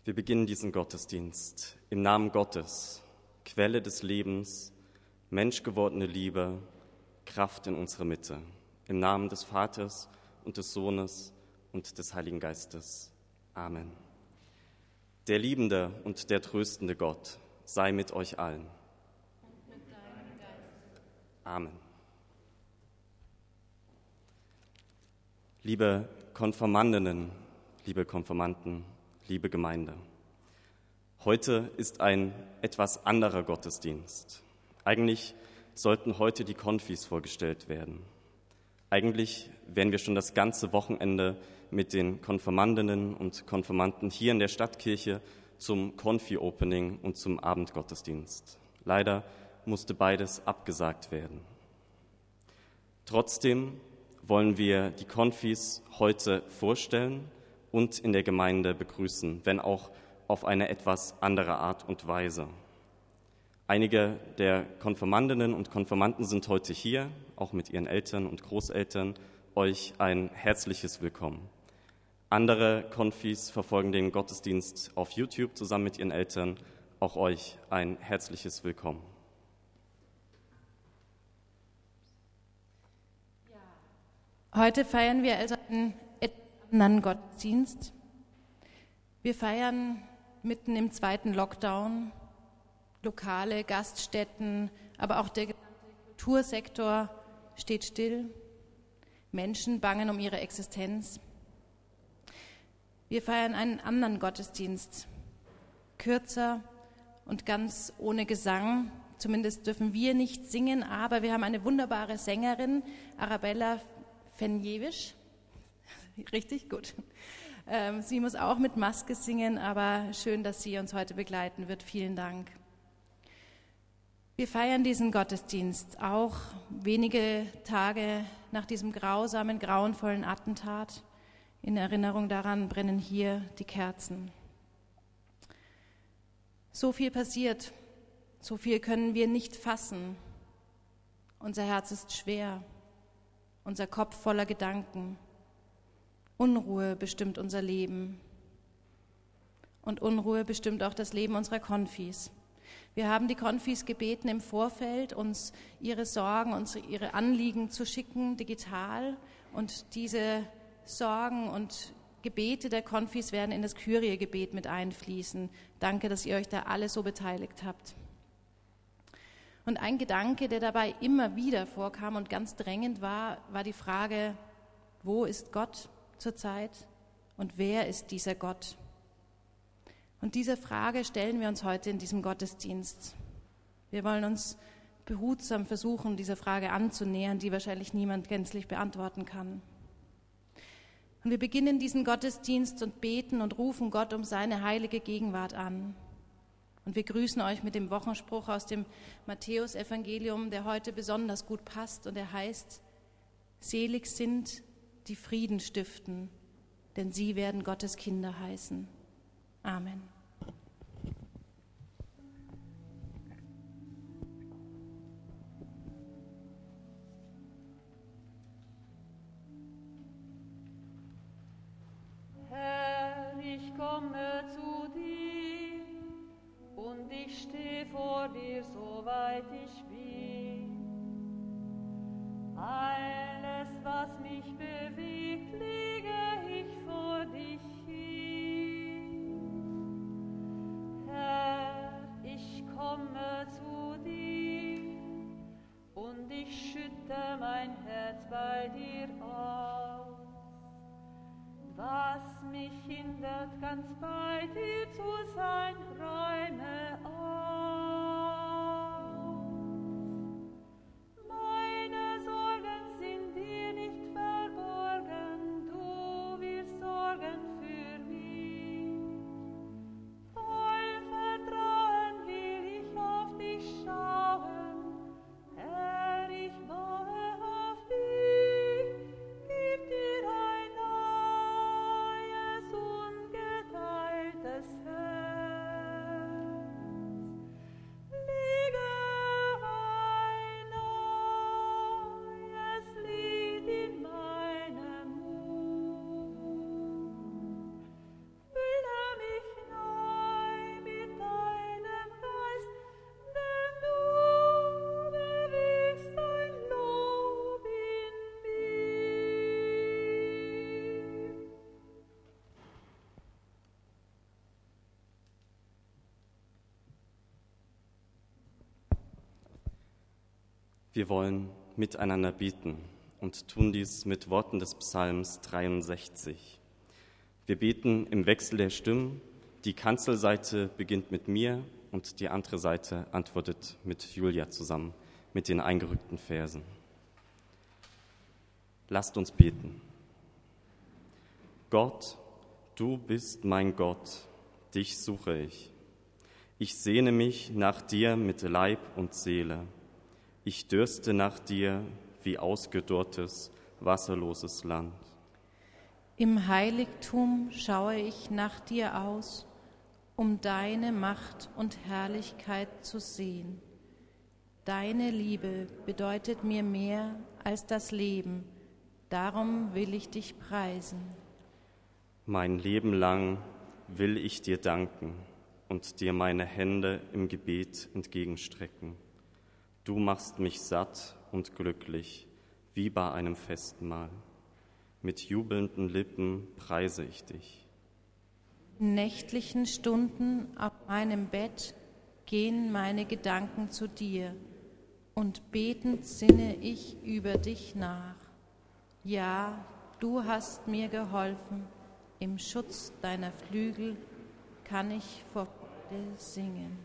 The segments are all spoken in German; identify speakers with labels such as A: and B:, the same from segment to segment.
A: Wir beginnen diesen Gottesdienst im Namen Gottes, Quelle des Lebens, menschgewordene Liebe, Kraft in unserer Mitte. Im Namen des Vaters und des Sohnes und des Heiligen Geistes. Amen. Der liebende und der tröstende Gott sei mit euch allen.
B: Und mit deinem Geist.
A: Amen. Liebe Konfirmandinnen, liebe Konfirmanden, liebe Gemeinde, heute ist ein etwas anderer Gottesdienst. Eigentlich sollten heute die Konfis vorgestellt werden. Eigentlich wären wir schon das ganze Wochenende mit den Konfirmandinnen und Konfirmanden hier in der Stadtkirche zum Konfi-Opening und zum Abendgottesdienst. Leider musste beides abgesagt werden. Trotzdem wollen wir die Konfis heute vorstellen und in der Gemeinde begrüßen, wenn auch auf eine etwas andere Art und Weise. Einige der Konfirmandinnen und Konfirmanden sind heute hier, auch mit ihren Eltern und Großeltern. Euch ein herzliches Willkommen. Andere Konfis verfolgen den Gottesdienst auf YouTube zusammen mit ihren Eltern. Auch euch ein herzliches Willkommen.
B: Heute feiern wir also einen etwas anderen Gottesdienst. Wir feiern mitten im zweiten Lockdown. Lokale, Gaststätten, aber auch der gesamte Kultursektor steht still. Menschen bangen um ihre Existenz. Wir feiern einen anderen Gottesdienst, kürzer und ganz ohne Gesang. Zumindest dürfen wir nicht singen, aber wir haben eine wunderbare Sängerin, Arabella Fenjevisch. Richtig gut. Sie muss auch mit Maske singen, aber schön, dass sie uns heute begleiten wird. Vielen Dank. Wir feiern diesen Gottesdienst auch wenige Tage nach diesem grausamen, grauenvollen Attentat. In Erinnerung daran brennen hier die Kerzen. So viel passiert, so viel können wir nicht fassen. Unser Herz ist schwer, unser Kopf voller Gedanken. Unruhe bestimmt unser Leben. Und Unruhe bestimmt auch das Leben unserer Konfis. Wir haben die Konfis gebeten, im Vorfeld uns ihre Sorgen, ihre Anliegen zu schicken, digital. Und diese Sorgen und Gebete der Konfis werden in das Kyrie-Gebet mit einfließen. Danke, dass ihr euch da alle so beteiligt habt. Und ein Gedanke, der dabei immer wieder vorkam und ganz drängend war die Frage, wo ist Gott zurzeit und wer ist dieser Gott? Und diese Frage stellen wir uns heute in diesem Gottesdienst. Wir wollen uns behutsam versuchen, dieser Frage anzunähern, die wahrscheinlich niemand gänzlich beantworten kann. Und wir beginnen diesen Gottesdienst und beten und rufen Gott um seine heilige Gegenwart an. Und wir grüßen euch mit dem Wochenspruch aus dem Matthäusevangelium, der heute besonders gut passt. Und er heißt, selig sind, die Frieden stiften, denn sie werden Gottes Kinder heißen. Amen.
C: Herr, ich komme zu dir und ich stehe vor dir, soweit ich bin. Alles, was mich bewegt, lege ich vor dich hin. Herr, ich komme zu dir und ich schütte mein Herz bei dir aus. Was mich hindert, ganz bei dir zu sein, räume aus. Meine Sorgen sind dir nicht verborgen, du wirst sorgen für mich. Voll Vertrauen will ich auf dich schauen, Herr, ich baue auf dich, gib dir ein neues, ungeteiltes Herz.
A: Wir wollen miteinander beten und tun dies mit Worten des Psalms 63. Wir beten im Wechsel der Stimmen. Die Kanzelseite beginnt mit mir und die andere Seite antwortet mit Julia zusammen, mit den eingerückten Versen. Lasst uns beten. Gott, du bist mein Gott, dich suche ich. Ich sehne mich nach dir mit Leib und Seele. Ich dürste nach dir wie ausgedorrtes, wasserloses Land.
B: Im Heiligtum schaue ich nach dir aus, um deine Macht und Herrlichkeit zu sehen. Deine Liebe bedeutet mir mehr als das Leben, darum will ich dich preisen.
A: Mein Leben lang will ich dir danken und dir meine Hände im Gebet entgegenstrecken. Du machst mich satt und glücklich, wie bei einem Festmahl. Mit jubelnden Lippen preise ich dich.
B: In nächtlichen Stunden auf meinem Bett gehen meine Gedanken zu dir und betend sinne ich über dich nach. Ja, du hast mir geholfen, im Schutz deiner Flügel kann ich vor Freude singen.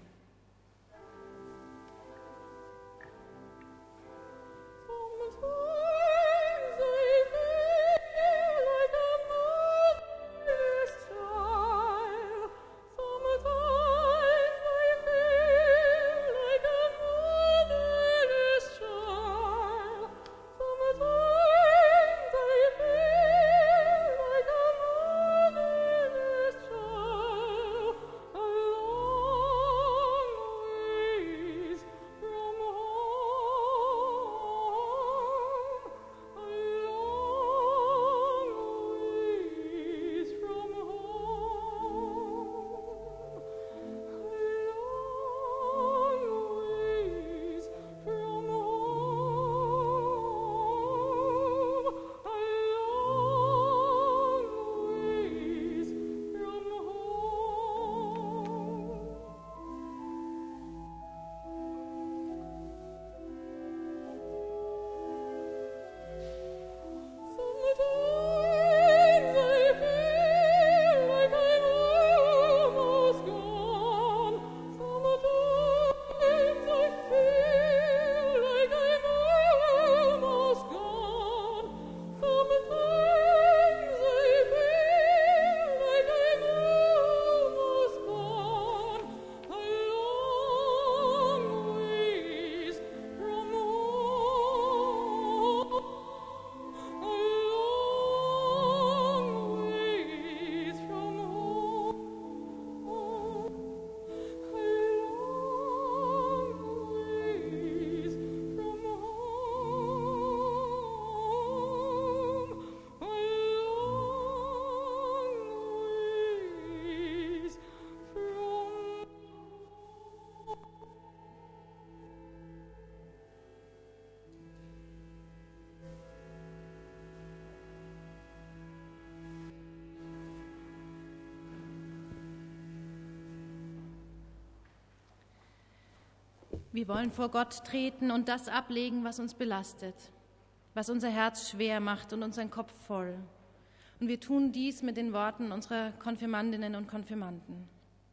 B: Wir wollen vor Gott treten und das ablegen, was uns belastet, was unser Herz schwer macht und unseren Kopf voll. Und wir tun dies mit den Worten unserer Konfirmandinnen und Konfirmanden.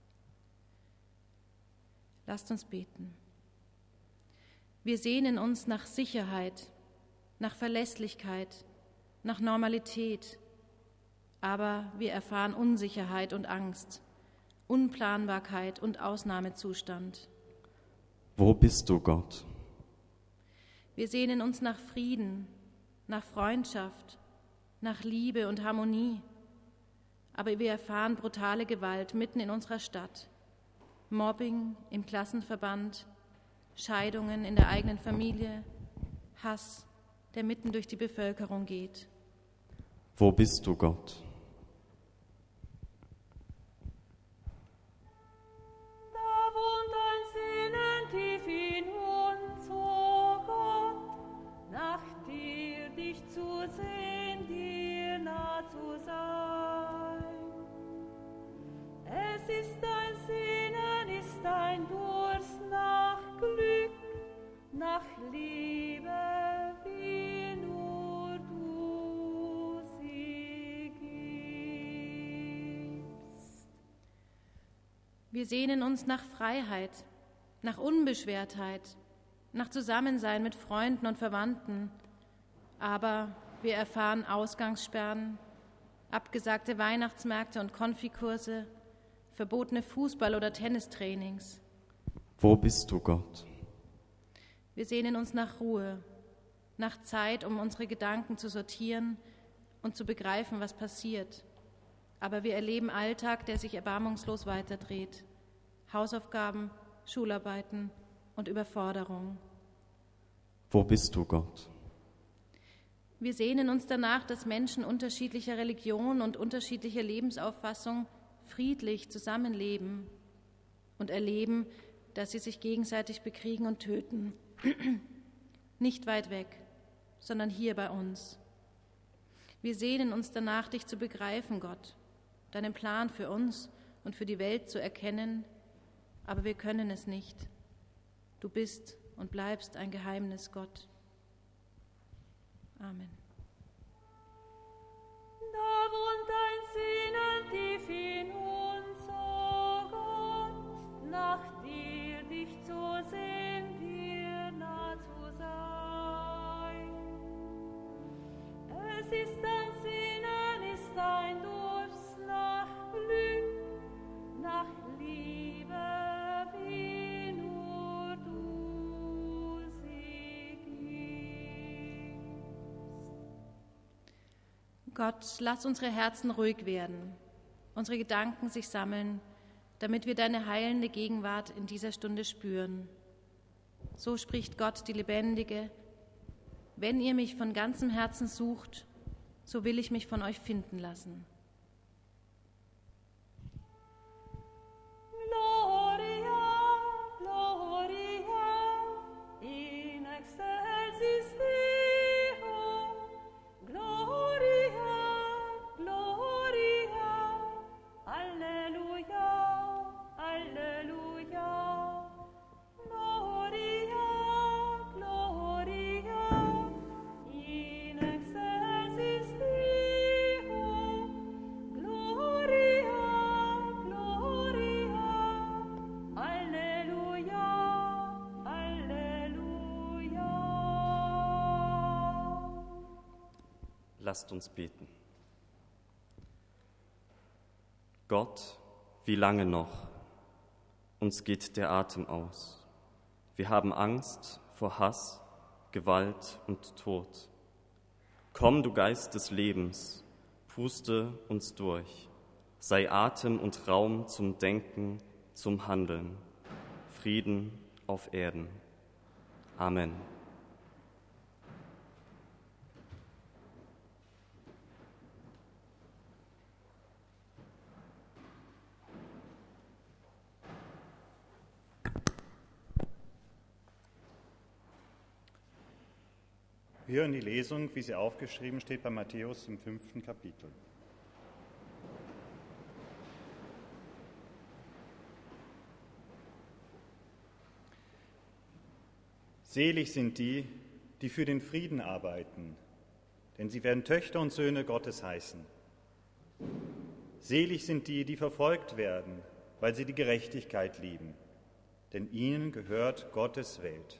B: Lasst uns beten. Wir sehnen uns nach Sicherheit, nach Verlässlichkeit, nach Normalität, aber wir erfahren Unsicherheit und Angst, Unplanbarkeit und Ausnahmezustand.
A: Wo bist du, Gott?
B: Wir sehnen uns nach Frieden, nach Freundschaft, nach Liebe und Harmonie. Aber wir erfahren brutale Gewalt mitten in unserer Stadt. Mobbing im Klassenverband, Scheidungen in der eigenen Familie, Hass, der mitten durch die Bevölkerung geht.
A: Wo bist du, Gott?
C: Nach Liebe.
B: Wir sehnen uns nach Freiheit, nach Unbeschwertheit, nach Zusammensein mit Freunden und Verwandten. Aber wir erfahren Ausgangssperren, abgesagte Weihnachtsmärkte und Konfikurse, verbotene Fußball- oder Tennistrainings.
A: Wo bist du, Gott?
B: Wir sehnen uns nach Ruhe, nach Zeit, um unsere Gedanken zu sortieren und zu begreifen, was passiert. Aber wir erleben Alltag, der sich erbarmungslos weiterdreht. Hausaufgaben, Schularbeiten und Überforderung.
A: Wo bist du, Gott?
B: Wir sehnen uns danach, dass Menschen unterschiedlicher Religion und unterschiedlicher Lebensauffassung friedlich zusammenleben und erleben, dass sie sich gegenseitig bekriegen und töten. Nicht weit weg, sondern hier bei uns. Wir sehnen uns danach, dich zu begreifen, Gott, deinen Plan für uns und für die Welt zu erkennen, aber wir können es nicht. Du bist und bleibst ein Geheimnis, Gott. Amen.
C: Da wohnt ein Sehnen tief in uns, o Gott, nach dir dich zu sehen, dir nah zu sein. Es ist ein Sehnen, ist ein Durst nach Glück, nach Liebe, wie nur du sie gibst.
B: Gott, lass unsere Herzen ruhig werden, unsere Gedanken sich sammeln, damit wir deine heilende Gegenwart in dieser Stunde spüren. So spricht Gott, die Lebendige: Wenn ihr mich von ganzem Herzen sucht, so will ich mich von euch finden lassen.
C: Gloria, Gloria, in excelsis Deo. Gloria, Gloria, Alleluia, Alleluia. Gloria, Gloria, in excelsis Deo. Gloria, Gloria, Alleluia, Alleluia.
A: Lasst uns beten. Gott, wie lange noch? Uns geht der Atem aus. Wir haben Angst vor Hass, Gewalt und Tod. Komm, du Geist des Lebens, puste uns durch. Sei Atem und Raum zum Denken, zum Handeln. Frieden auf Erden. Amen.
D: Wir hören die Lesung, wie sie aufgeschrieben steht bei Matthäus im 5. Kapitel. Selig sind die, die für den Frieden arbeiten, denn sie werden Töchter und Söhne Gottes heißen. Selig sind die, die verfolgt werden, weil sie die Gerechtigkeit lieben, denn ihnen gehört Gottes Welt.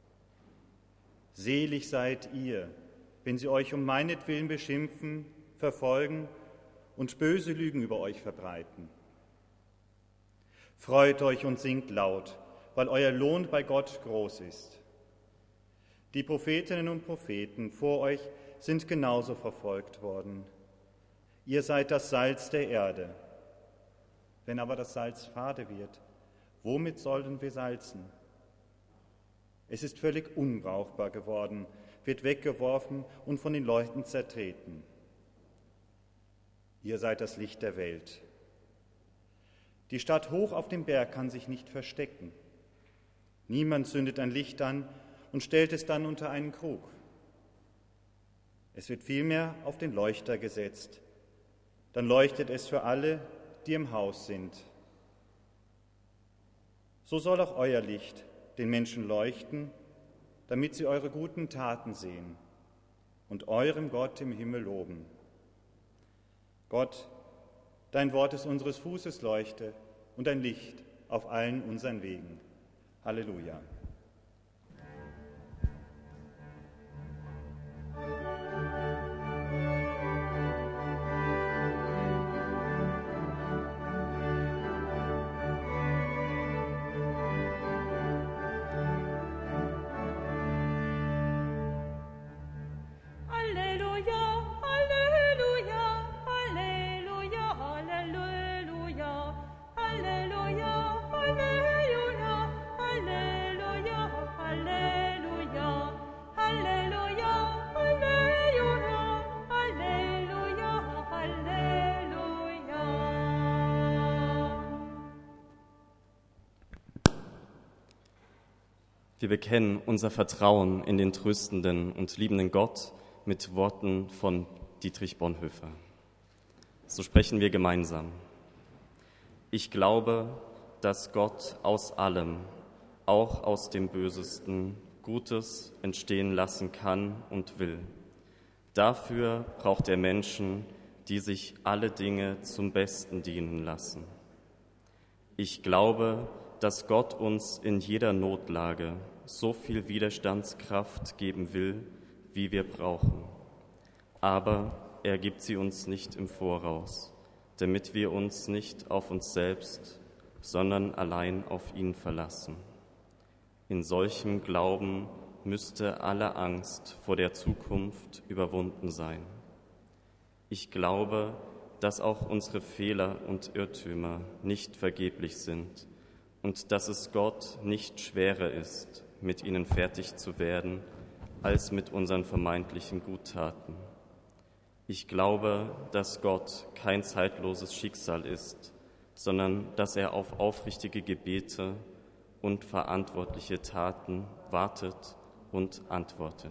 D: Selig seid ihr, wenn sie euch um meinetwillen beschimpfen, verfolgen und böse Lügen über euch verbreiten. Freut euch und singt laut, weil euer Lohn bei Gott groß ist. Die Prophetinnen und Propheten vor euch sind genauso verfolgt worden. Ihr seid das Salz der Erde. Wenn aber das Salz fade wird, womit sollen wir salzen? Es ist völlig unbrauchbar geworden, wird weggeworfen und von den Leuten zertreten. Ihr seid das Licht der Welt. Die Stadt hoch auf dem Berg kann sich nicht verstecken. Niemand zündet ein Licht an und stellt es dann unter einen Krug. Es wird vielmehr auf den Leuchter gesetzt. Dann leuchtet es für alle, die im Haus sind. So soll auch euer Licht den Menschen leuchten, damit sie eure guten Taten sehen und eurem Gott im Himmel loben. Gott, dein Wort ist unseres Fußes Leuchte und ein Licht auf allen unseren Wegen. Halleluja.
A: Wir bekennen unser Vertrauen in den tröstenden und liebenden Gott mit Worten von Dietrich Bonhoeffer. So sprechen wir gemeinsam. Ich glaube, dass Gott aus allem, auch aus dem Bösesten, Gutes entstehen lassen kann und will. Dafür braucht er Menschen, die sich alle Dinge zum Besten dienen lassen. Ich glaube, dass Gott uns in jeder Notlage so viel Widerstandskraft geben will, wie wir brauchen. Aber er gibt sie uns nicht im Voraus, damit wir uns nicht auf uns selbst, sondern allein auf ihn verlassen. In solchem Glauben müsste alle Angst vor der Zukunft überwunden sein. Ich glaube, dass auch unsere Fehler und Irrtümer nicht vergeblich sind und dass es Gott nicht schwerer ist, mit ihnen fertig zu werden, als mit unseren vermeintlichen Guttaten. Ich glaube, dass Gott kein zeitloses Schicksal ist, sondern dass er auf aufrichtige Gebete und verantwortliche Taten wartet und antwortet.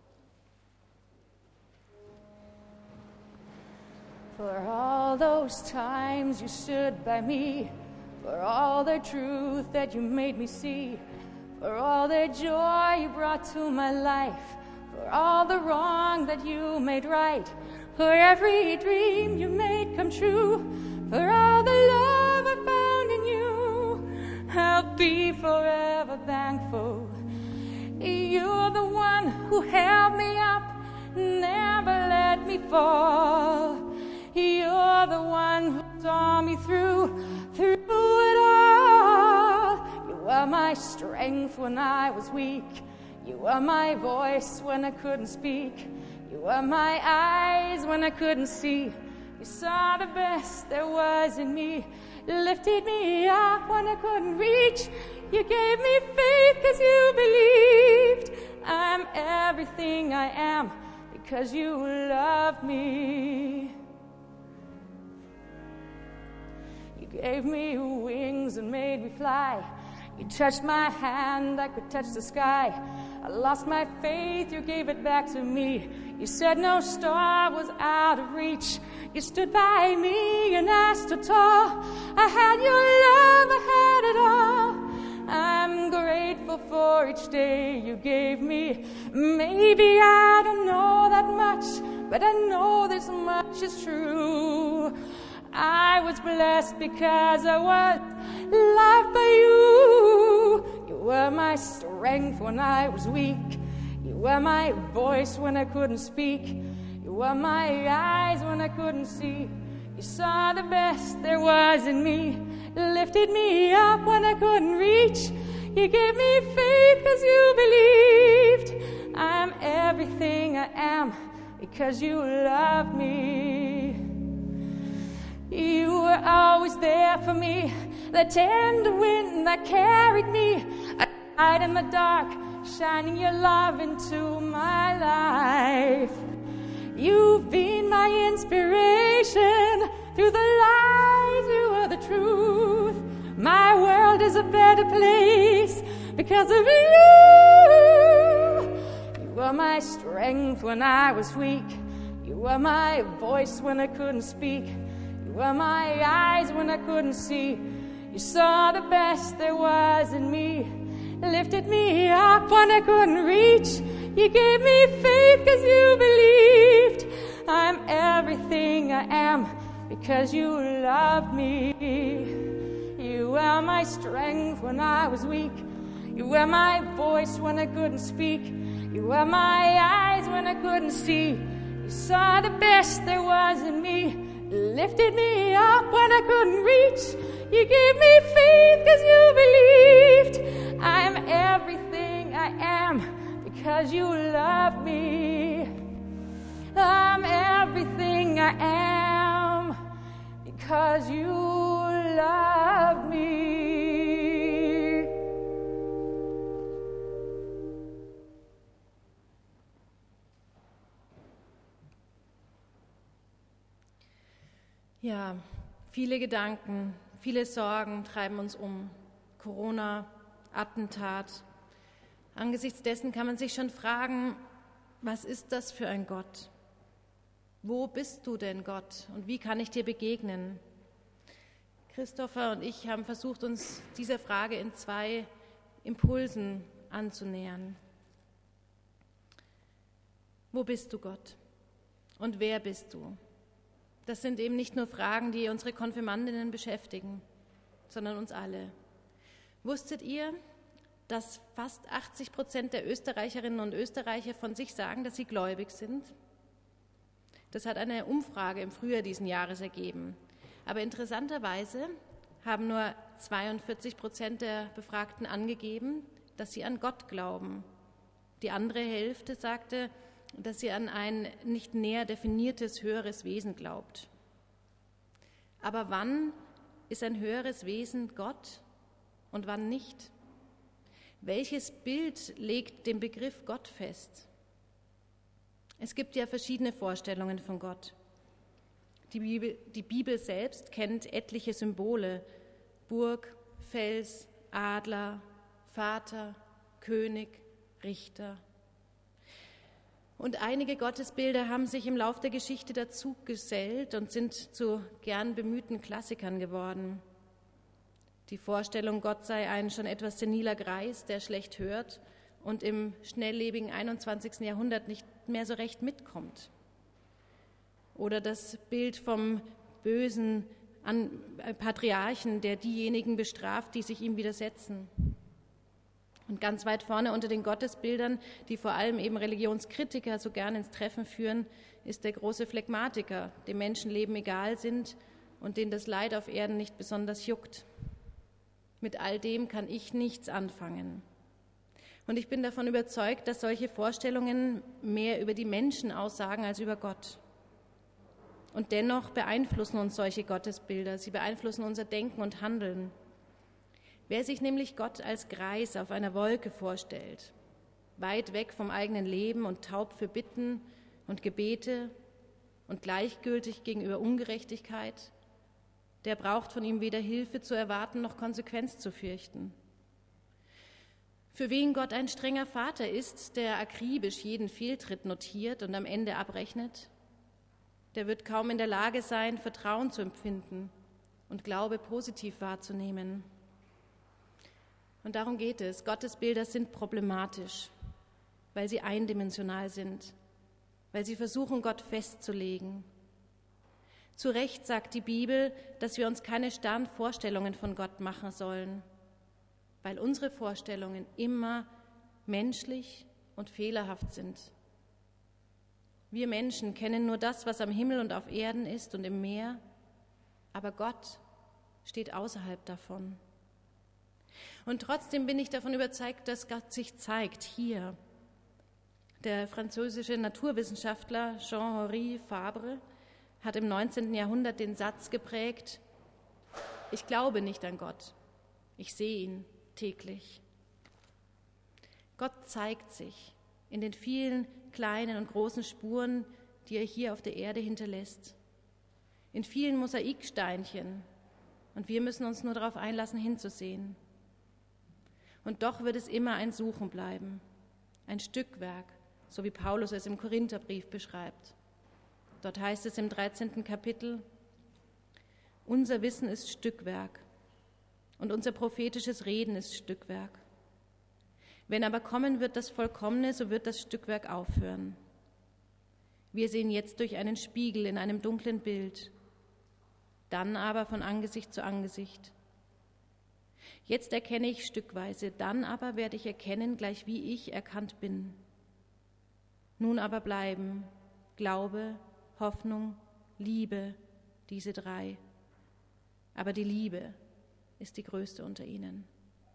E: For all those times you stood by me, for all the truth that you made me see, for all the joy you brought to my life, for all the wrong that you made right, for every dream you made come true, for all the love I found in you, I'll be forever thankful. You're the one who held me up, never let me fall. You're the one who saw me through it all. You were my strength when I was weak. You were my voice when I couldn't speak. You were my eyes when I couldn't see. You saw the best there was in me. You lifted me up when I couldn't reach. You gave me faith because you believed. I'm everything I am because you love me. You gave me wings and made me fly. You touched my hand, I could touch the sky. I lost my faith, you gave it back to me. You said no star was out of reach. You stood by me and I stood tall. I had your love, I had it all. I'm grateful for each day you gave me. Maybe I don't know that much, but I know this much is true. I was blessed because I was loved by you. You were my strength when I was weak. You were my voice when I couldn't speak. You were my eyes when I couldn't see. You saw the best there was in me. Lifted me up when I couldn't reach. You gave me faith because you believed. I'm everything I am because you loved me. You were always there for me, the tender wind that carried me, a light in the dark, shining your love into my life. You've been my inspiration, through the lies you are the truth. My world is a better place because of you. You were my strength when I was weak. You were my voice when I couldn't speak. You were my eyes when I couldn't see. You saw the best there was in me. Lifted me up when I couldn't reach. You gave me faith because you believed. I'm everything I am because you loved me. You You were my strength when I was weak. You were my voice when I couldn't speak. You were my eyes when I couldn't see. You saw the best there was in me. Lifted me up when I couldn't reach. You gave me faith because you believed. I am everything I am because you love me. I'm everything I am because you love me.
B: Ja, viele Gedanken, viele Sorgen treiben uns um. Corona, Attentat. Angesichts dessen kann man sich schon fragen, was ist das für ein Gott? Wo bist du denn, Gott? Und wie kann ich dir begegnen? Christopher und ich haben versucht, uns dieser Frage in 2 Impulsen anzunähern. Wo bist du, Gott? Und wer bist du? Das sind eben nicht nur Fragen, die unsere Konfirmandinnen beschäftigen, sondern uns alle. Wusstet ihr, dass fast 80% der Österreicherinnen und Österreicher von sich sagen, dass sie gläubig sind? Das hat eine Umfrage im Frühjahr diesen Jahres ergeben. Aber interessanterweise haben nur 42% der Befragten angegeben, dass sie an Gott glauben. Die andere Hälfte sagte, dass sie an ein nicht näher definiertes höheres Wesen glaubt. Aber wann ist ein höheres Wesen Gott und wann nicht? Welches Bild legt den Begriff Gott fest? Es gibt ja verschiedene Vorstellungen von Gott. Die Bibel selbst kennt etliche Symbole: Burg, Fels, Adler, Vater, König, Richter. Und einige Gottesbilder haben sich im Lauf der Geschichte dazu gesellt und sind zu gern bemühten Klassikern geworden. Die Vorstellung, Gott sei ein schon etwas seniler Greis, der schlecht hört und im schnelllebigen 21. Jahrhundert nicht mehr so recht mitkommt. Oder das Bild vom bösen Patriarchen, der diejenigen bestraft, die sich ihm widersetzen. Und ganz weit vorne unter den Gottesbildern, die vor allem eben Religionskritiker so gern ins Treffen führen, ist der große Phlegmatiker, dem Menschenleben egal sind und den das Leid auf Erden nicht besonders juckt. Mit all dem kann ich nichts anfangen. Und ich bin davon überzeugt, dass solche Vorstellungen mehr über die Menschen aussagen als über Gott. Und dennoch beeinflussen uns solche Gottesbilder, sie beeinflussen unser Denken und Handeln. Wer sich nämlich Gott als Greis auf einer Wolke vorstellt, weit weg vom eigenen Leben und taub für Bitten und Gebete und gleichgültig gegenüber Ungerechtigkeit, der braucht von ihm weder Hilfe zu erwarten noch Konsequenz zu fürchten. Für wen Gott ein strenger Vater ist, der akribisch jeden Fehltritt notiert und am Ende abrechnet, der wird kaum in der Lage sein, Vertrauen zu empfinden und Glaube positiv wahrzunehmen. Und darum geht es. Gottesbilder sind problematisch, weil sie eindimensional sind, weil sie versuchen, Gott festzulegen. Zu Recht sagt die Bibel, dass wir uns keine starren Vorstellungen von Gott machen sollen, weil unsere Vorstellungen immer menschlich und fehlerhaft sind. Wir Menschen kennen nur das, was am Himmel und auf Erden ist und im Meer, aber Gott steht außerhalb davon. Und trotzdem bin ich davon überzeugt, dass Gott sich zeigt hier. Der französische Naturwissenschaftler Jean-Henri Fabre hat im 19. Jahrhundert den Satz geprägt: Ich glaube nicht an Gott, ich sehe ihn täglich. Gott zeigt sich in den vielen kleinen und großen Spuren, die er hier auf der Erde hinterlässt, in vielen Mosaiksteinchen, und wir müssen uns nur darauf einlassen, hinzusehen. Und doch wird es immer ein Suchen bleiben, ein Stückwerk, so wie Paulus es im Korintherbrief beschreibt. Dort heißt es im 13. Kapitel: Unser Wissen ist Stückwerk und unser prophetisches Reden ist Stückwerk. Wenn aber kommen wird das Vollkommene, so wird das Stückwerk aufhören. Wir sehen jetzt durch einen Spiegel in einem dunklen Bild, dann aber von Angesicht zu Angesicht. Jetzt erkenne ich stückweise, dann aber werde ich erkennen, gleich wie ich erkannt bin. Nun aber bleiben Glaube, Hoffnung, Liebe, diese 3. Aber die Liebe ist die größte unter ihnen.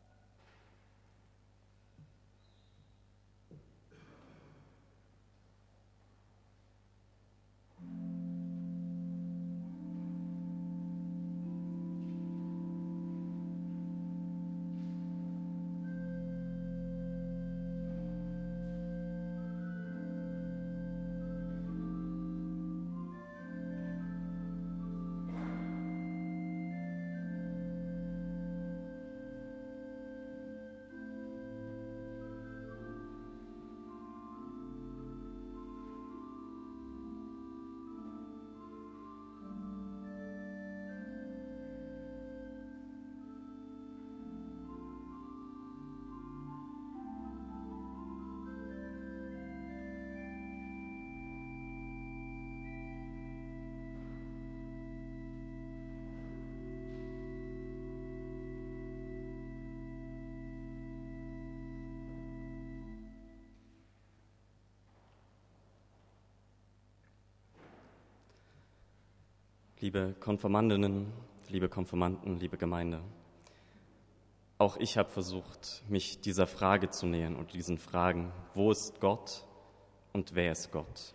A: Liebe Konfirmandinnen, liebe Konfirmanden, liebe Gemeinde, auch ich habe versucht, mich dieser Frage zu nähern und diesen Fragen, wo ist Gott und wer ist Gott?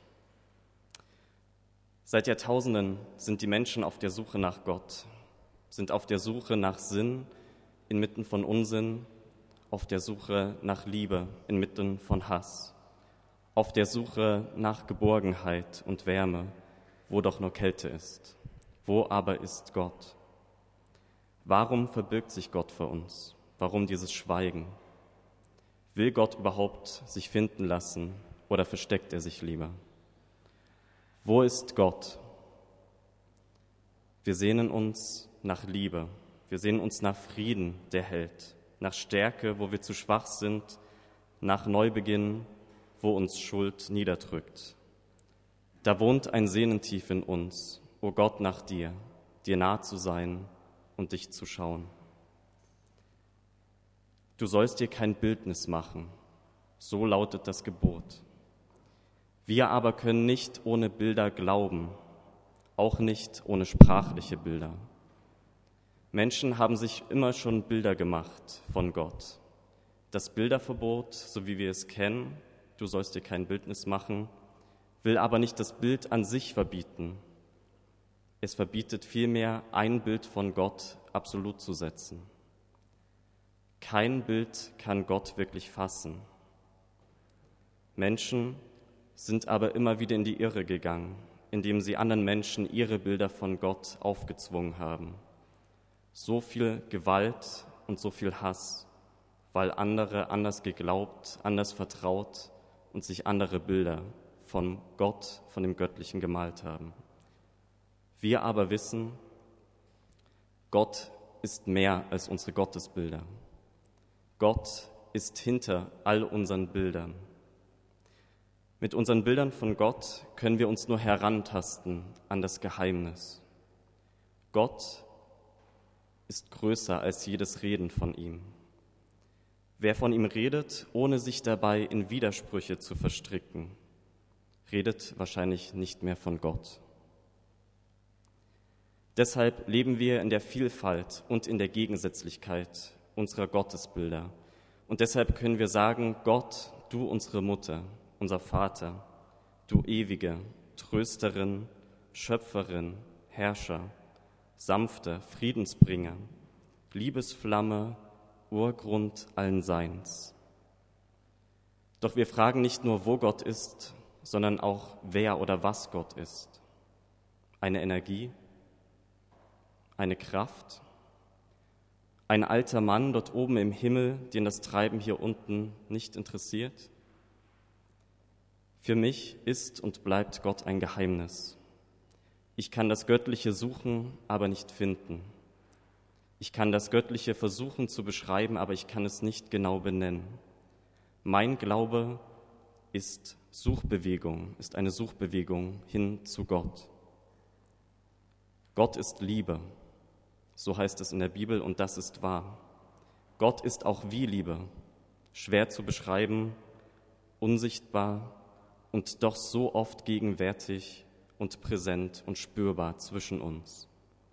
A: Seit Jahrtausenden sind die Menschen auf der Suche nach Gott, sind auf der Suche nach Sinn inmitten von Unsinn, auf der Suche nach Liebe inmitten von Hass, auf der Suche nach Geborgenheit und Wärme, wo doch nur Kälte ist. Wo aber ist Gott? Warum verbirgt sich Gott vor uns? Warum dieses Schweigen? Will Gott überhaupt sich finden lassen oder versteckt er sich lieber? Wo ist Gott? Wir sehnen uns nach Liebe, wir sehnen uns nach Frieden, der hält, nach Stärke, wo wir zu schwach sind, nach Neubeginn, wo uns Schuld niederdrückt. Da wohnt ein Sehnen tief in uns, o Gott, nach dir, dir nah zu sein und dich zu schauen. Du sollst dir kein Bildnis machen, so lautet das Gebot. Wir aber können nicht ohne Bilder glauben, auch nicht ohne sprachliche Bilder. Menschen haben sich immer schon Bilder gemacht von Gott. Das Bilderverbot, so wie wir es kennen, du sollst dir kein Bildnis machen, will aber nicht das Bild an sich verbieten. Es verbietet vielmehr, ein Bild von Gott absolut zu setzen. Kein Bild kann Gott wirklich fassen. Menschen sind aber immer wieder in die Irre gegangen, indem sie anderen Menschen ihre Bilder von Gott aufgezwungen haben. So viel Gewalt und so viel Hass, weil andere anders geglaubt, anders vertraut und sich andere Bilder von Gott, von dem Göttlichen gemalt haben. Wir aber wissen, Gott ist mehr als unsere Gottesbilder. Gott ist hinter all unseren Bildern. Mit unseren Bildern von Gott können wir uns nur herantasten an das Geheimnis. Gott ist größer als jedes Reden von ihm. Wer von ihm redet, ohne sich dabei in Widersprüche zu verstricken, redet wahrscheinlich nicht mehr von Gott. Deshalb leben wir in der Vielfalt und in der Gegensätzlichkeit unserer Gottesbilder. Und deshalb können wir sagen, Gott, du unsere Mutter, unser Vater, du ewige Trösterin, Schöpferin, Herrscher, sanfter Friedensbringer, Liebesflamme, Urgrund allen Seins. Doch wir fragen nicht nur, wo Gott ist, sondern auch, wer oder was Gott ist. Eine Energie, eine Kraft, ein alter Mann dort oben im Himmel, den das Treiben hier unten nicht interessiert? Für mich ist und bleibt Gott ein Geheimnis. Ich kann das Göttliche suchen, aber nicht finden. Ich kann das Göttliche versuchen zu beschreiben, aber ich kann es nicht genau benennen. Mein Glaube ist Suchbewegung, ist eine Suchbewegung hin zu Gott. Gott ist Liebe, so heißt es in der Bibel, und das ist wahr. Gott ist auch wie Liebe, schwer zu beschreiben, unsichtbar und doch so oft gegenwärtig und präsent und spürbar zwischen uns.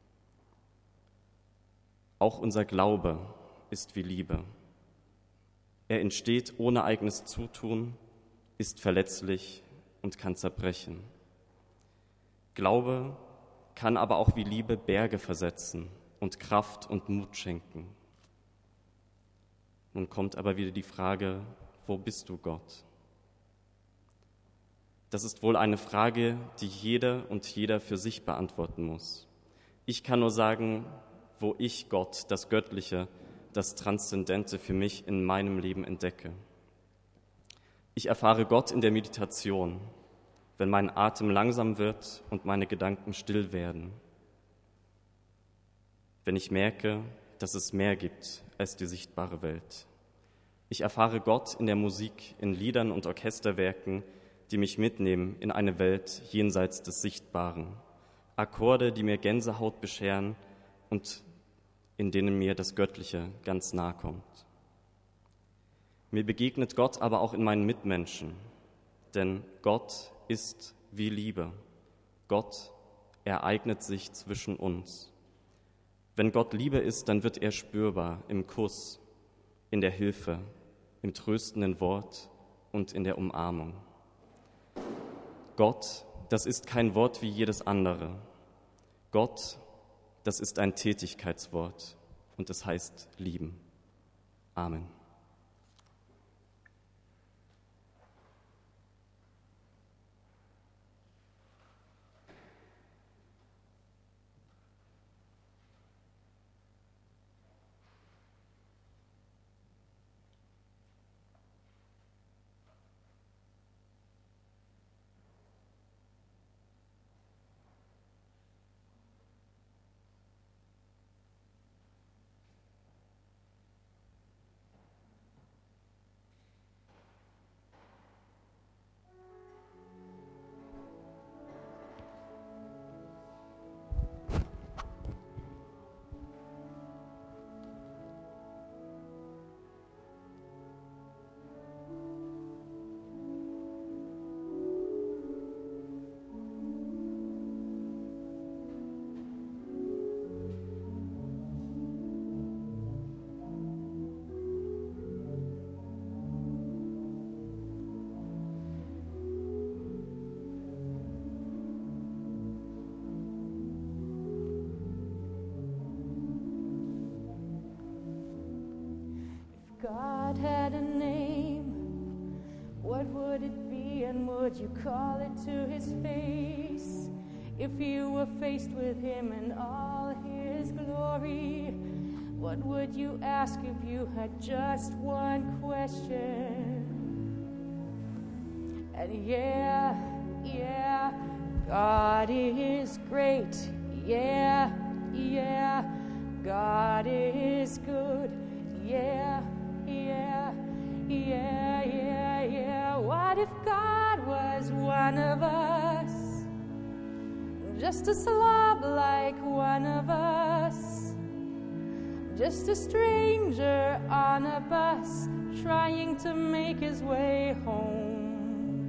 A: Auch unser Glaube ist wie Liebe. Er entsteht ohne eigenes Zutun, ist verletzlich und kann zerbrechen. Glaube kann aber auch wie Liebe Berge versetzen und Kraft und Mut schenken. Nun kommt aber wieder die Frage, wo bist du, Gott? Das ist wohl eine Frage, die jede und jeder für sich beantworten muss. Ich kann nur sagen, wo ich Gott, das Göttliche, das Transzendente für mich in meinem Leben entdecke. Ich erfahre Gott in der Meditation, wenn mein Atem langsam wird und meine Gedanken still werden. Wenn ich merke, dass es mehr gibt als die sichtbare Welt. Ich erfahre Gott in der Musik, in Liedern und Orchesterwerken, die mich mitnehmen in eine Welt jenseits des Sichtbaren. Akkorde, die mir Gänsehaut bescheren und in denen mir das Göttliche ganz nahe kommt. Mir begegnet Gott aber auch in meinen Mitmenschen, denn Gott ist wie Liebe. Gott ereignet sich zwischen uns. Wenn Gott Liebe ist, dann wird er spürbar im Kuss, in der Hilfe, im tröstenden Wort und in der Umarmung. Gott, das ist kein Wort wie jedes andere. Gott, das ist ein Tätigkeitswort und es heißt lieben. Amen.
E: God had a name, what would it be and would you call it to his face? If you were faced with him in all his glory, what would you ask if you had just one question? And yeah, God is great, yeah, God is good, yeah. What if God was one of us? Just a slob like one of us. Just a stranger on a bus trying to make his way home.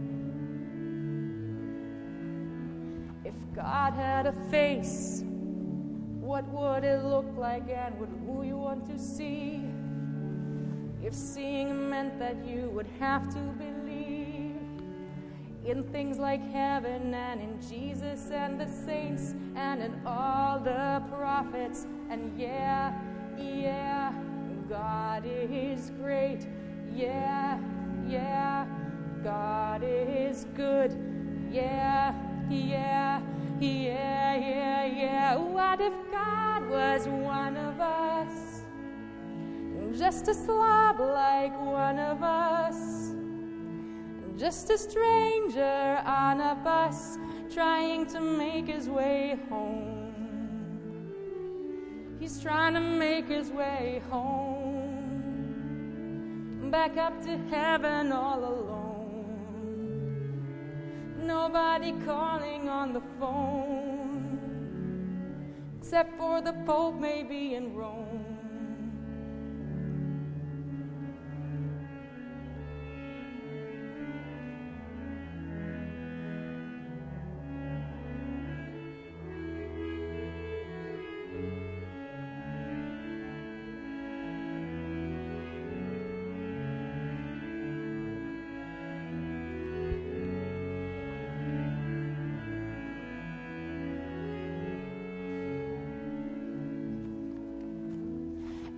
E: If God had a face, what would it look like and who you want to see? If seeing meant that you would have to believe in things like heaven and in Jesus and the saints and in all the prophets. And yeah, God is great. Yeah, God is good. Yeah. What if God was one of us? Just a slob like one of us. Just a stranger on a bus trying to make his way home. He's trying to make his way home. Back up to heaven all alone. Nobody calling on the phone, except for the Pope maybe in Rome.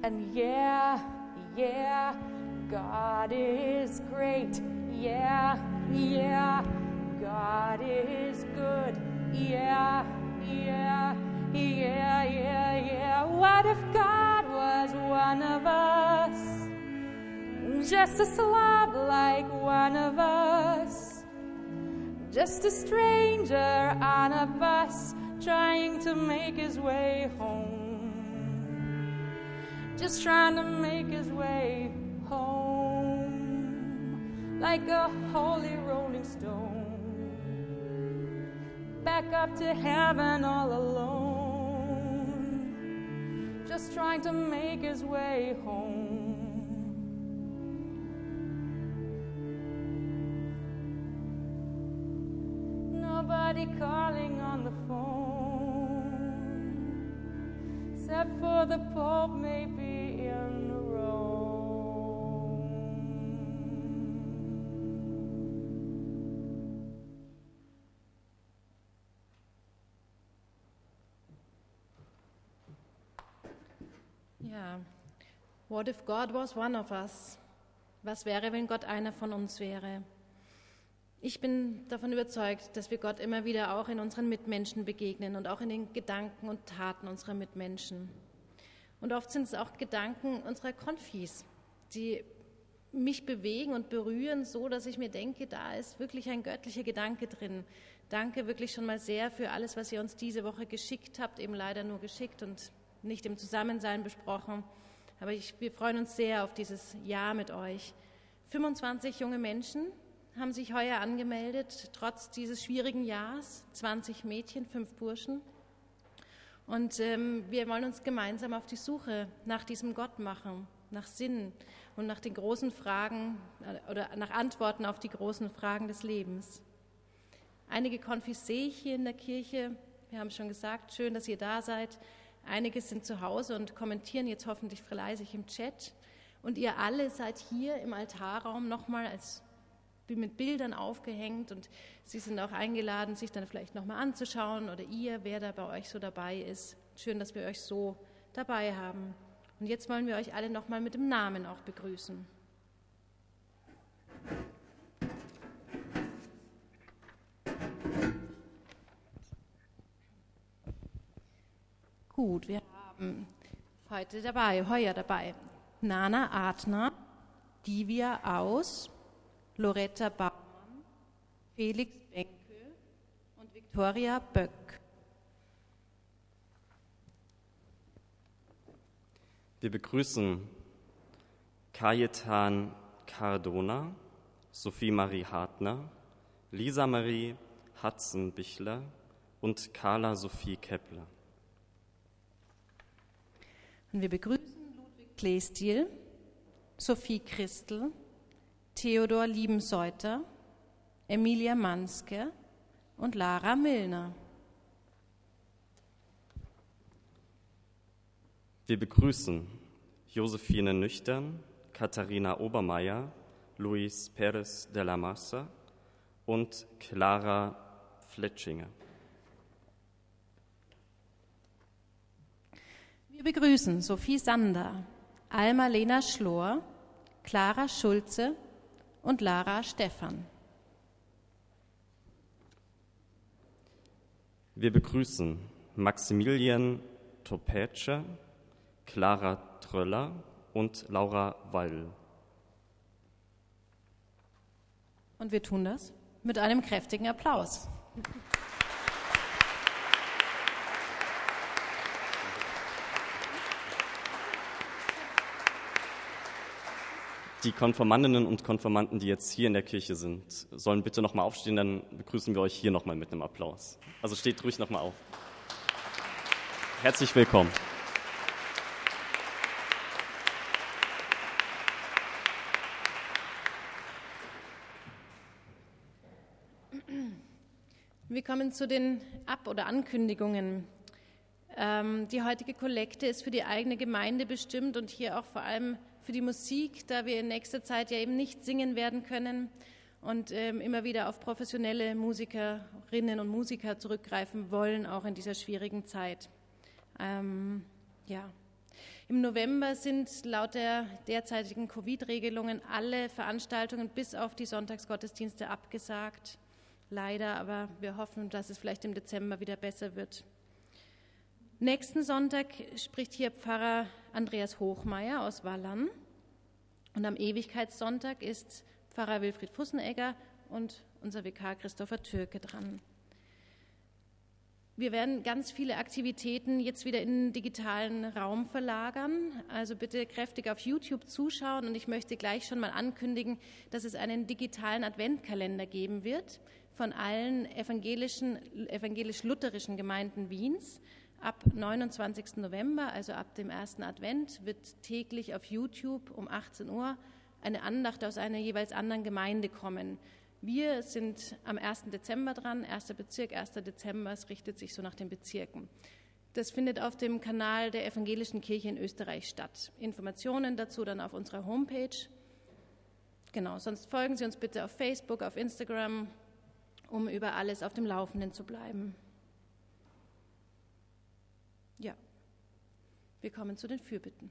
E: And yeah, yeah, God is great. Yeah, yeah, God is good. Yeah, yeah, yeah, yeah, yeah. What if God was one of us? Just a slob like one of us. Just a stranger on a bus trying to make his way home. Just trying to make his way home. Like a holy rolling stone. Back up to heaven all alone. Just trying to make his way home. Nobody calling on the phone, except for the Pope maybe in Rome.
B: Ja, what if God was one of us? Was wäre, wenn Gott einer von uns wäre? Ich bin davon überzeugt, dass wir Gott immer wieder auch in unseren Mitmenschen begegnen und auch in den Gedanken und Taten unserer Mitmenschen. Und oft sind es auch Gedanken unserer Konfis, die mich bewegen und berühren, so dass ich mir denke, da ist wirklich ein göttlicher Gedanke drin. Danke wirklich schon mal sehr für alles, was ihr uns diese Woche geschickt habt, eben leider nur geschickt und nicht im Zusammensein besprochen. Aber wir freuen uns sehr auf dieses Jahr mit euch. 25 junge Menschen haben sich heuer angemeldet, trotz dieses schwierigen Jahres. 20 Mädchen, 5 Burschen. Und wir wollen uns gemeinsam auf die Suche nach diesem Gott machen, nach Sinn und nach den großen Fragen oder nach Antworten auf die großen Fragen des Lebens. Einige Konfis sehe ich hier in der Kirche. Wir haben schon gesagt, schön, dass ihr da seid. Einige sind zu Hause und kommentieren jetzt hoffentlich fleißig im Chat. Und ihr alle seid hier im Altarraum nochmal mit Bildern aufgehängt und Sie sind auch eingeladen, sich dann vielleicht nochmal anzuschauen oder wer da bei euch so dabei ist. Schön, dass wir euch so dabei haben. Und jetzt wollen wir euch alle nochmal mit dem Namen auch begrüßen. Gut, wir haben heuer dabei Nana Adner, Divya Aus, Loretta Baumann, Felix Benke und Viktoria Böck.
A: Wir begrüßen Kajetan Cardona, Sophie Marie Hartner, Lisa Marie Hudson-Bichler und Carla Sophie Kepler.
B: Und wir begrüßen Ludwig Kleestiel, Sophie Christel, Theodor Liebenseuter, Emilia Manske und Lara Milner.
A: Wir begrüßen Josephine Nüchtern, Katharina Obermeier, Luis Perez de la Massa und Clara Fletschinger.
B: Wir begrüßen Sophie Sander, Alma-Lena Schlor, Clara Schulze und Lara Stephan.
A: Wir begrüßen Maximilian Topätscher, Clara Tröller und Laura Weil.
B: Und wir tun das mit einem kräftigen Applaus.
A: Die Konfirmandinnen und Konfirmanden, die jetzt hier in der Kirche sind, sollen bitte nochmal aufstehen, dann begrüßen wir euch hier nochmal mit einem Applaus. Also steht ruhig nochmal auf. Herzlich willkommen.
B: Wir kommen zu den oder Ankündigungen. Die heutige Kollekte ist für die eigene Gemeinde bestimmt und hier auch vor allem für die Musik, da wir in nächster Zeit ja eben nicht singen werden können und immer wieder auf professionelle Musikerinnen und Musiker zurückgreifen wollen, auch in dieser schwierigen Zeit. Im November sind laut der derzeitigen Covid-Regelungen alle Veranstaltungen bis auf die Sonntagsgottesdienste abgesagt. Leider, aber wir hoffen, dass es vielleicht im Dezember wieder besser wird. Nächsten Sonntag spricht hier Pfarrer Andreas Hochmeier aus Wallern. Und am Ewigkeitssonntag ist Pfarrer Wilfried Fussenegger und unser Vikar Christopher Türke dran. Wir werden ganz viele Aktivitäten jetzt wieder in den digitalen Raum verlagern. Also bitte kräftig auf YouTube zuschauen. Und ich möchte gleich schon mal ankündigen, dass es einen digitalen Adventkalender geben wird von allen evangelisch-lutherischen Gemeinden Wiens. Ab 29. November, also ab dem ersten Advent, wird täglich auf YouTube um 18 Uhr eine Andacht aus einer jeweils anderen Gemeinde kommen. Wir sind am 1. Dezember dran, 1. Bezirk, 1. Dezember, es richtet sich so nach den Bezirken. Das findet auf dem Kanal der Evangelischen Kirche in Österreich statt. Informationen dazu dann auf unserer Homepage. Genau, sonst folgen Sie uns bitte auf Facebook, auf Instagram, um über alles auf dem Laufenden zu bleiben. Ja, wir kommen zu den Fürbitten.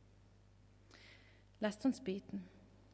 B: Lasst uns beten.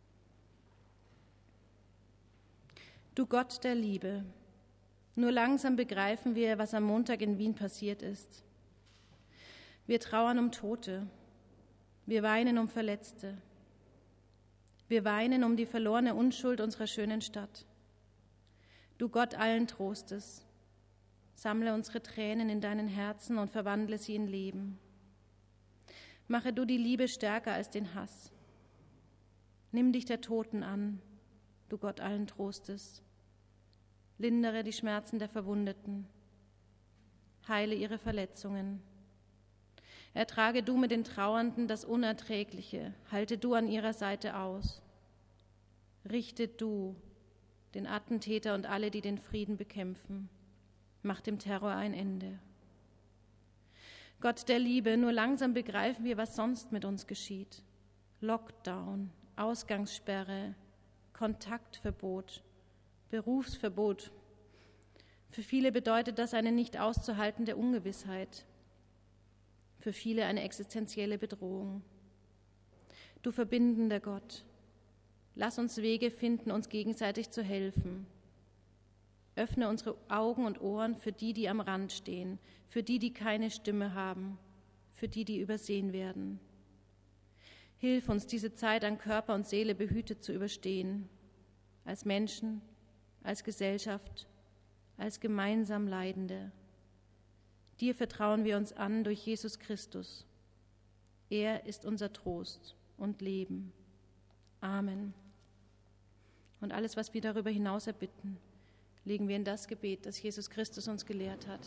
B: Du Gott der Liebe, nur langsam begreifen wir, was am Montag in Wien passiert ist. Wir trauern um Tote, wir weinen um Verletzte, wir weinen um die verlorene Unschuld unserer schönen Stadt. Du Gott allen Trostes, sammle unsere Tränen in deinen Herzen und verwandle sie in Leben. Mache du die Liebe stärker als den Hass. Nimm dich der Toten an, du Gott allen Trostes. Lindere die Schmerzen der Verwundeten. Heile ihre Verletzungen. Ertrage du mit den Trauernden das Unerträgliche. Halte du an ihrer Seite aus. Richte du den Attentäter und alle, die den Frieden bekämpfen. Mach dem Terror ein Ende. Gott der Liebe, nur langsam begreifen wir, was sonst mit uns geschieht. Lockdown, Ausgangssperre, Kontaktverbot, Berufsverbot. Für viele bedeutet das eine nicht auszuhaltende Ungewissheit. Für viele eine existenzielle Bedrohung. Du verbindender Gott, lass uns Wege finden, uns gegenseitig zu helfen. Öffne unsere Augen und Ohren für die, die am Rand stehen, für die, die keine Stimme haben, für die, die übersehen werden. Hilf uns, diese Zeit an Körper und Seele behütet zu überstehen, als Menschen, als Gesellschaft, als gemeinsam Leidende. Dir vertrauen wir uns an durch Jesus Christus. Er ist unser Trost und Leben. Amen. Und alles, was wir darüber hinaus erbitten, legen wir in das Gebet, das Jesus Christus uns gelehrt hat.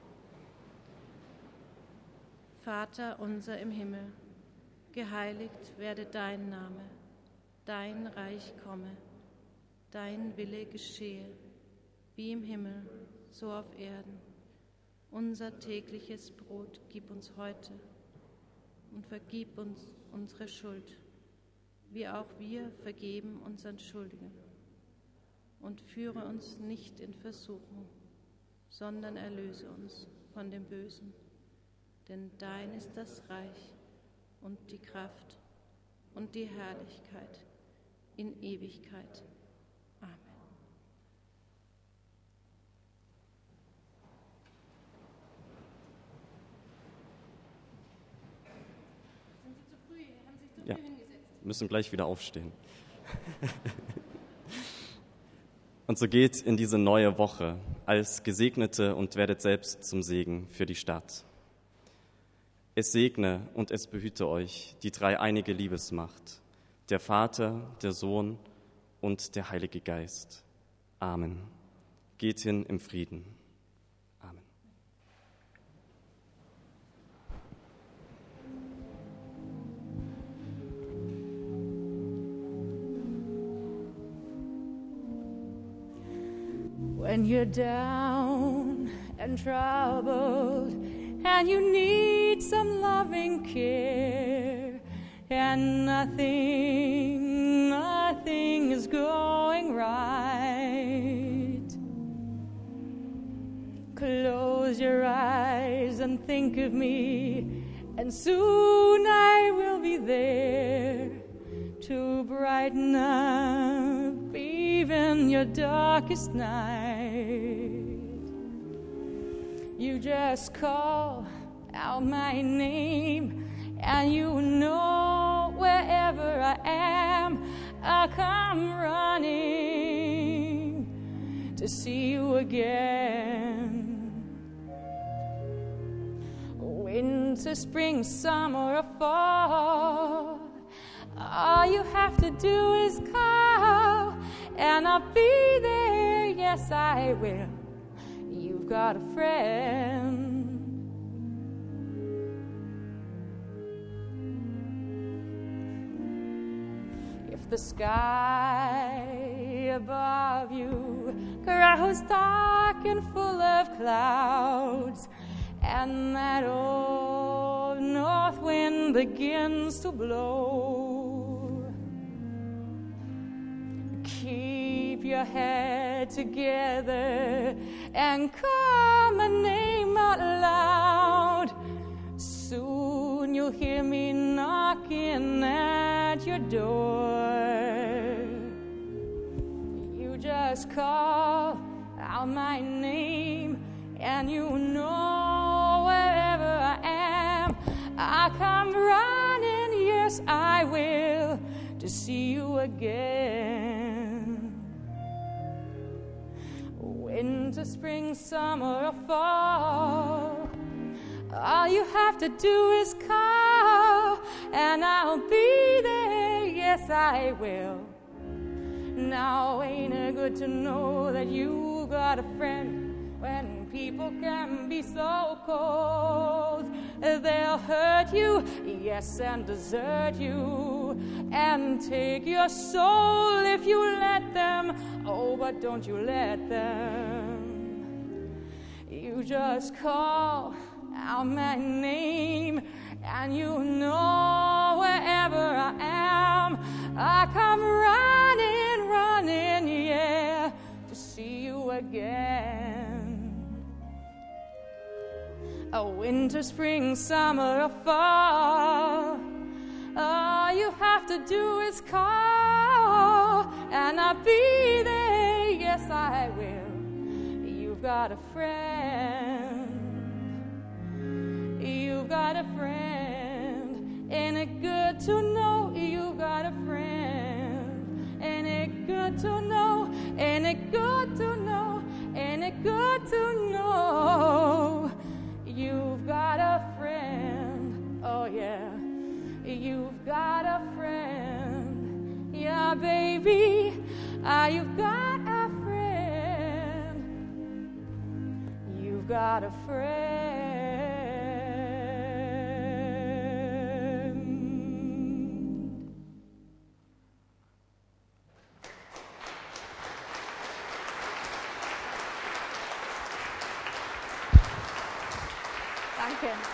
B: Vater unser im Himmel, geheiligt werde dein Name, dein Reich komme. Dein Wille geschehe, wie im Himmel, so auf Erden. Unser tägliches Brot gib uns heute und vergib uns unsere Schuld, wie auch wir vergeben unseren Schuldigen. Und führe uns nicht in Versuchung, sondern erlöse uns von dem Bösen. Denn dein ist das Reich und die Kraft und die Herrlichkeit in Ewigkeit. Amen. Sind Sie zu früh? Haben Sie sich zu früh hingesetzt?
A: Wir müssen gleich wieder aufstehen. Und so geht in diese neue Woche als Gesegnete und werdet selbst zum Segen für die Stadt. Es segne und es behüte euch die dreieinige Liebesmacht, der Vater, der Sohn und der Heilige Geist. Amen. Geht hin im Frieden. Amen.
E: When you're down and troubled and you need some loving care and nothing is going right, close your eyes and think of me and soon I will be there to brighten up even your darkest night. You just call out my name, and you know wherever I am, I'll come running to see you again. Winter, spring, summer, or fall, all you have to do is call, and I'll be there, yes I will. You've got a friend. If the sky above you grows dark and full of clouds, and that old north wind begins to blow, keep your head together and call my name out loud. Soon you'll hear me knocking at your door. You just call out my name, and you know wherever I am, I'll come running, yes I will, to see you again. Winter, spring, summer, or fall, all you have to do is call, and I'll be there, yes I will. Now ain't it good to know that you got a friend when people can be so cold? They'll hurt you, yes, and desert you, and take your soul if you let them. Oh, but don't you let them. You just call out my name, and you know wherever I am, I come running, running, yeah, to see you again. A winter, spring, summer, or fall, all you have to do is call, and I'll be there, yes I will. You've got a friend. You've got a friend. Ain't it good to know you've got a friend? Ain't it good to know? Ain't it good to know? Ain't it good to know you've got a friend? Oh yeah, you've got a friend. Yeah, baby, you've got a friend. You've got a friend.
B: Danke.